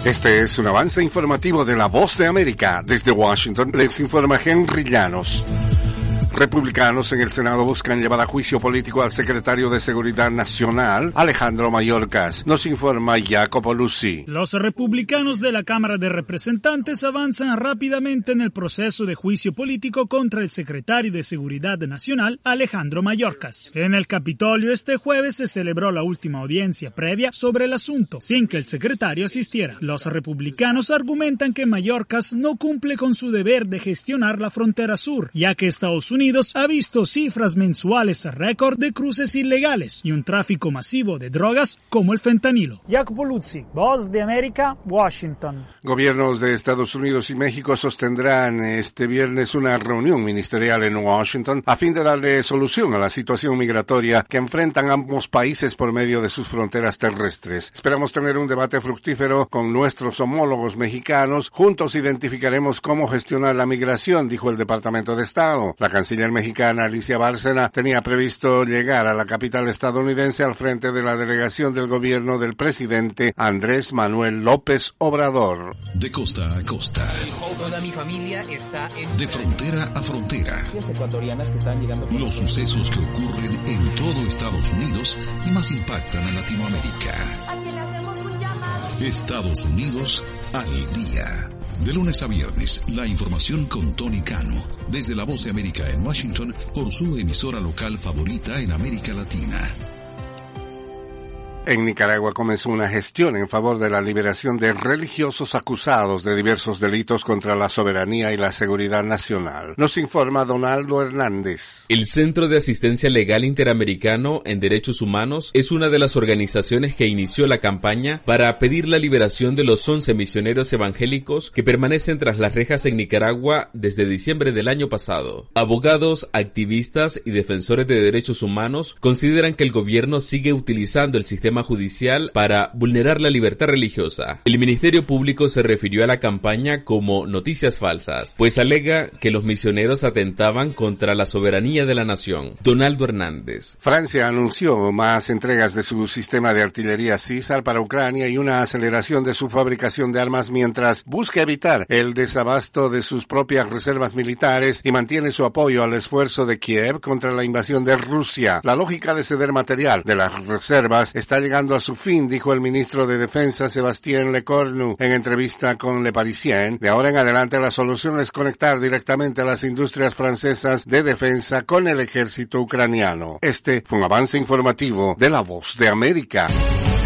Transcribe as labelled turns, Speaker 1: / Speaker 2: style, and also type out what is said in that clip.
Speaker 1: Este es un avance informativo de La Voz de América. Desde Washington les informa Henry Llanos. Republicanos en el Senado buscan llevar a juicio político al secretario de Seguridad Nacional, Alejandro Mayorkas. Nos informa Jacopo Luzzi.
Speaker 2: Los republicanos de la Cámara de Representantes avanzan rápidamente en el proceso de juicio político contra el secretario de Seguridad Nacional, Alejandro Mayorkas. En el Capitolio este jueves se celebró la última audiencia previa sobre el asunto, sin que el secretario asistiera. Los republicanos argumentan que Mayorkas no cumple con su deber de gestionar la frontera sur, ya que Estados Unidos ha visto cifras mensuales récord de cruces ilegales y un tráfico masivo de drogas como el fentanilo.
Speaker 3: Jacopo Luzzi, Voz de América, Washington.
Speaker 1: Gobiernos de Estados Unidos y México sostendrán este viernes una reunión ministerial en Washington a fin de darle solución a la situación migratoria que enfrentan ambos países por medio de sus fronteras terrestres. Esperamos tener un debate fructífero con nuestros homólogos mexicanos. Juntos identificaremos cómo gestionar la migración, dijo el Departamento de Estado. La canciller mexicana Alicia Bárcena tenía previsto llegar a la capital estadounidense al frente de la delegación del gobierno del presidente Andrés Manuel López Obrador.
Speaker 4: De costa a costa.
Speaker 5: Toda mi familia está
Speaker 4: de frontera a frontera.
Speaker 5: Ecuatorianas que están llegando.
Speaker 4: Los sucesos que ocurren en todo Estados Unidos y más impactan a Latinoamérica. Estados Unidos al día. De lunes a viernes, la información con Tony Cano, desde La Voz de América en Washington, por su emisora local favorita en América Latina.
Speaker 1: En Nicaragua comenzó una gestión en favor de la liberación de religiosos acusados de diversos delitos contra la soberanía y la seguridad nacional. Nos informa Donaldo Hernández.
Speaker 6: El Centro de Asistencia Legal Interamericano en Derechos Humanos es una de las organizaciones que inició la campaña para pedir la liberación de los 11 misioneros evangélicos que permanecen tras las rejas en Nicaragua desde diciembre del año pasado. Abogados, activistas y defensores de derechos humanos consideran que el gobierno sigue utilizando el sistema judicial para vulnerar la libertad religiosa. El Ministerio Público se refirió a la campaña como noticias falsas, pues alega que los misioneros atentaban contra la soberanía de la nación. Donaldo Hernández.
Speaker 1: Francia anunció más entregas de su sistema de artillería Caesar para Ucrania y una aceleración de su fabricación de armas mientras busca evitar el desabasto de sus propias reservas militares y mantiene su apoyo al esfuerzo de Kiev contra la invasión de Rusia. La lógica de ceder material de las reservas está llegando a su fin, dijo el ministro de Defensa Sébastien Lecornu en entrevista con Le Parisien. De ahora en adelante la solución es conectar directamente a las industrias francesas de defensa con el ejército ucraniano. Este fue un avance informativo de La Voz de América.